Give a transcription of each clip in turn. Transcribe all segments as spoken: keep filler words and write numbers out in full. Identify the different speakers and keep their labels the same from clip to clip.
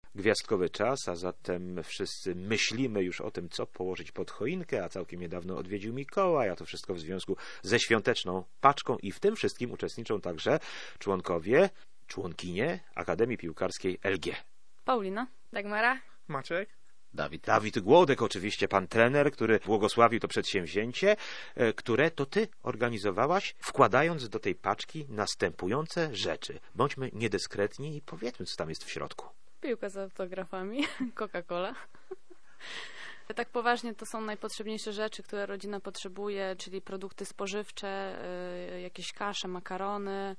Speaker 1: gwiazdkowy czas, a zatem wszyscy myślimy już o tym, co położyć pod choinkę, a całkiem niedawno odwiedził Mikołaj, a to wszystko w związku ze świąteczną paczką i w tym wszystkim uczestniczą także członkowie, członkinie Akademii Piłkarskiej L G.
Speaker 2: Paulina, Dagmara,
Speaker 3: Maciek,
Speaker 4: Dawid.
Speaker 1: Dawid Głodek, oczywiście pan trener, który błogosławił to przedsięwzięcie, które to ty organizowałaś, wkładając do tej paczki następujące rzeczy. Bądźmy niedyskretni i powiedzmy, co tam jest w środku.
Speaker 2: piłka z autografami, Coca-Cola. Tak poważnie to są najpotrzebniejsze rzeczy, które rodzina potrzebuje, czyli produkty spożywcze, jakieś kasze, makarony,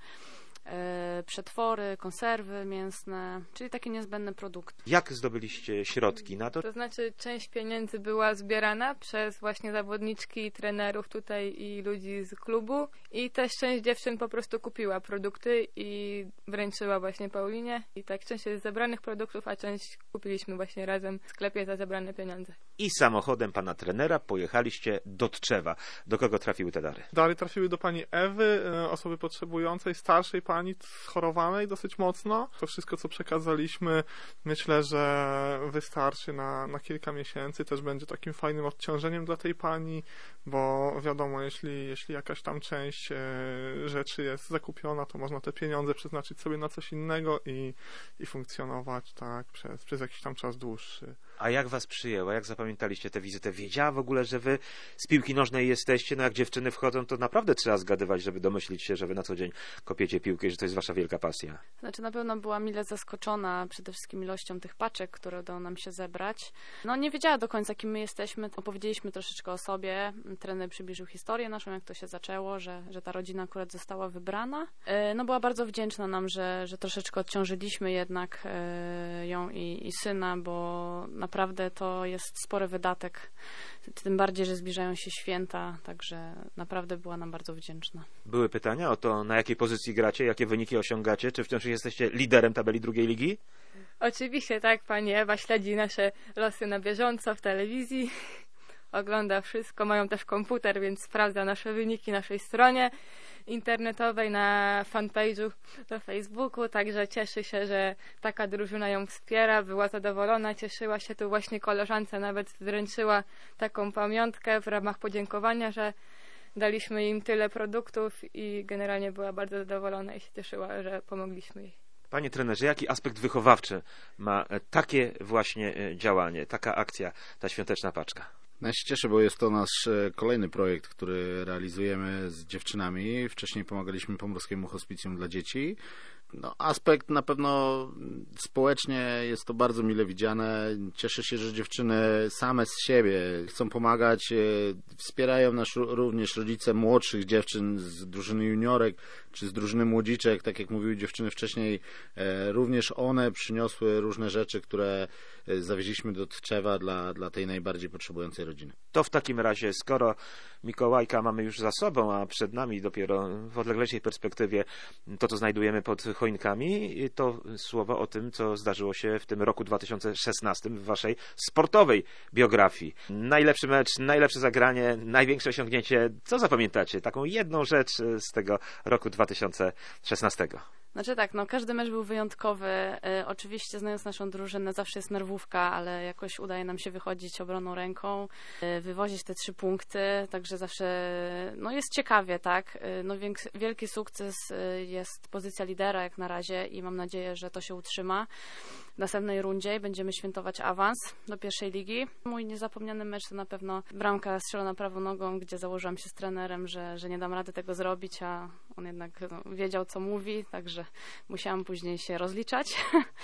Speaker 2: przetwory, konserwy mięsne, czyli takie niezbędne produkty.
Speaker 1: Jak zdobyliście środki na to?
Speaker 5: To znaczy część pieniędzy była zbierana przez właśnie zawodniczki i trenerów tutaj i ludzi z klubu i też część dziewczyn po prostu kupiła produkty i wręczyła właśnie Paulinie i tak część jest zebranych produktów, a część kupiliśmy właśnie razem w sklepie za zebrane pieniądze.
Speaker 1: I samochodem pana trenera pojechaliście do Tczewa. Do kogo trafiły te dary?
Speaker 3: dary trafiły do pani Ewy, osoby potrzebującej, starszej pani, schorowanej dosyć mocno. To wszystko, co przekazaliśmy, myślę, że wystarczy na, na kilka miesięcy. Też będzie takim fajnym odciążeniem dla tej pani, bo wiadomo, jeśli, jeśli jakaś tam część e, rzeczy jest zakupiona, to można te pieniądze przeznaczyć sobie na coś innego i, i funkcjonować tak przez, przez jakiś tam czas dłuższy.
Speaker 1: A jak was przyjęła? Jak zapamiętaliście tę wizytę? Wiedziała w ogóle, że wy z piłki nożnej jesteście? No jak dziewczyny wchodzą, to naprawdę trzeba zgadywać, żeby domyślić się, że wy na co dzień kopiecie piłkę i że to jest wasza wielka pasja.
Speaker 2: Znaczy na pewno była mile zaskoczona przede wszystkim ilością tych paczek, które udało nam się zebrać. No nie wiedziała do końca, kim my jesteśmy. Opowiedzieliśmy troszeczkę o sobie. Trener przybliżył historię naszą, jak to się zaczęło, że, że ta rodzina akurat została wybrana. No była bardzo wdzięczna nam, że, że troszeczkę odciążyliśmy jednak ją i, i syna, bo naprawdę to jest spory wydatek. Tym bardziej, że zbliżają się święta, także naprawdę była nam bardzo wdzięczna.
Speaker 1: Były pytania o to, na jakiej pozycji gracie, jakie wyniki osiągacie? Czy wciąż jesteście liderem tabeli drugiej ligi?
Speaker 5: Oczywiście tak, pani Ewa śledzi nasze losy na bieżąco w telewizji. Ogląda wszystko, mają też komputer, więc sprawdza nasze wyniki na naszej stronie internetowej, na fanpage'u na Facebooku, także cieszy się, że taka drużyna ją wspiera, była zadowolona, cieszyła się, tu właśnie koleżance nawet wręczyła taką pamiątkę w ramach podziękowania, że daliśmy im tyle produktów i generalnie była bardzo zadowolona i się cieszyła, że pomogliśmy jej.
Speaker 1: Panie trenerze, jaki aspekt wychowawczy ma takie właśnie działanie, taka akcja, ta świąteczna paczka?
Speaker 4: No ja się cieszę, bo jest to nasz kolejny projekt, który realizujemy z dziewczynami. Wcześniej pomagaliśmy Pomorskiemu Hospicjum dla Dzieci. No, aspekt na pewno społecznie jest to bardzo mile widziane. Cieszę się, że dziewczyny same z siebie chcą pomagać. Wspierają nas również rodzice młodszych dziewczyn z drużyny juniorek czy z drużyny młodziczek. Tak jak mówiły dziewczyny wcześniej, również one przyniosły różne rzeczy, które zawieźliśmy do Tczewa dla, dla tej najbardziej potrzebującej rodziny.
Speaker 1: To w takim razie, skoro Mikołajka mamy już za sobą, a przed nami dopiero w odleglejszej perspektywie to, co znajdujemy pod choinkami, to słowo o tym, co zdarzyło się w tym roku dwa tysiące szesnastym w waszej sportowej biografii. Najlepszy mecz, najlepsze zagranie, największe osiągnięcie. Co zapamiętacie? Taką jedną rzecz z tego roku dwa tysiące szesnastego.
Speaker 2: Znaczy tak, no każdy mecz był wyjątkowy. E, oczywiście znając naszą drużynę zawsze jest nerwówka, ale jakoś udaje nam się wychodzić obroną ręką, e, wywozić te trzy punkty, także zawsze no jest ciekawie, tak. E, no wiek, wielki sukces e, jest pozycja lidera jak na razie i mam nadzieję, że to się utrzyma w następnej rundzie i będziemy świętować awans do pierwszej ligi. Mój niezapomniany mecz to na pewno bramka strzelona prawą nogą, gdzie założyłam się z trenerem, że, że nie dam rady tego zrobić, a on jednak no, wiedział, co mówi, także musiałam później się rozliczać.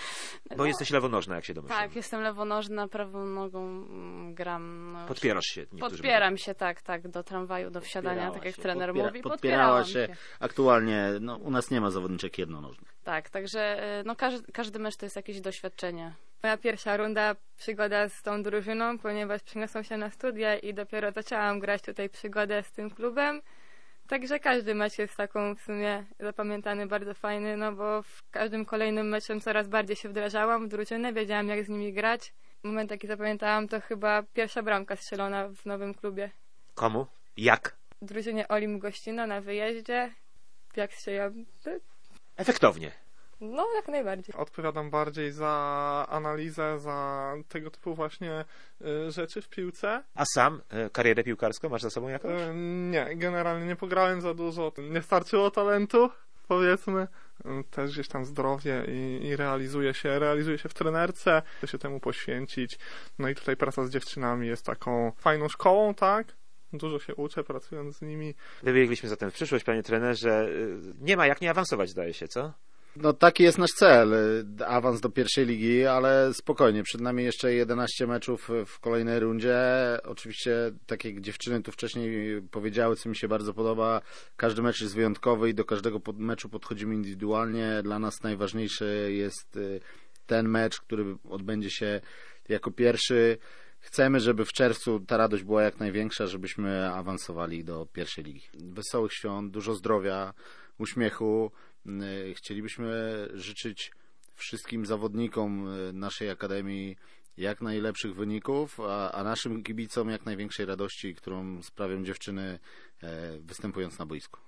Speaker 1: Bo
Speaker 2: no,
Speaker 1: jesteś lewonożna, jak się domyślam.
Speaker 2: Tak, jestem lewonożna, prawą nogą gram. No,
Speaker 1: Podpierasz się.
Speaker 2: Podpieram mówią. się, tak, tak, do tramwaju, do wsiadania, tak jak
Speaker 4: się,
Speaker 2: trener
Speaker 4: podpiera,
Speaker 2: mówi.
Speaker 4: Podpierała się. się. Aktualnie no, u nas nie ma zawodniczek jednonożnych.
Speaker 2: Tak, także no, każdy, każdy mecz to jest jakieś doświadczenie.
Speaker 5: Moja pierwsza runda przygoda z tą drużyną, ponieważ przeniosłam się na studia i dopiero zaczęłam grać tutaj przygodę z tym klubem. Także każdy mecz jest taką w sumie zapamiętany, bardzo fajny, no bo w każdym kolejnym meczem coraz bardziej się wdrażałam w drużynę, wiedziałam jak z nimi grać. Moment jaki zapamiętałam to chyba pierwsza bramka strzelona w nowym klubie.
Speaker 1: Komu? Jak?
Speaker 5: W drużynie Olim Gościna na wyjeździe. Jak strzeliłam?
Speaker 1: Efektownie.
Speaker 5: No, jak najbardziej.
Speaker 3: Odpowiadam bardziej za analizę, za tego typu właśnie y, rzeczy w piłce.
Speaker 1: A sam e, karierę piłkarską masz za sobą jakąś?
Speaker 3: Y, nie, generalnie nie pograłem za dużo, nie starczyło talentu, powiedzmy. Y, Też gdzieś tam zdrowie i, i realizuje się, realizuje się w trenerce, chce się temu poświęcić. No i tutaj praca z dziewczynami jest taką fajną szkołą, tak? Dużo się uczę, pracując z nimi.
Speaker 1: Wybiegliśmy zatem w przyszłość, panie trenerze. Nie ma jak nie awansować, zdaje się, co?
Speaker 4: No taki jest nasz cel, awans do pierwszej ligi, ale spokojnie, przed nami jeszcze jedenaście meczów w kolejnej rundzie. Oczywiście, tak jak dziewczyny tu wcześniej powiedziały, co mi się bardzo podoba, każdy mecz jest wyjątkowy i do każdego pod meczu podchodzimy indywidualnie. Dla nas najważniejszy jest ten mecz, który odbędzie się jako pierwszy. Chcemy, żeby w czerwcu ta radość była jak największa, żebyśmy awansowali do pierwszej ligi. Wesołych świąt, dużo zdrowia, uśmiechu. Chcielibyśmy życzyć wszystkim zawodnikom naszej Akademii jak najlepszych wyników, a, a naszym kibicom jak największej radości, którą sprawią dziewczyny występując na boisku.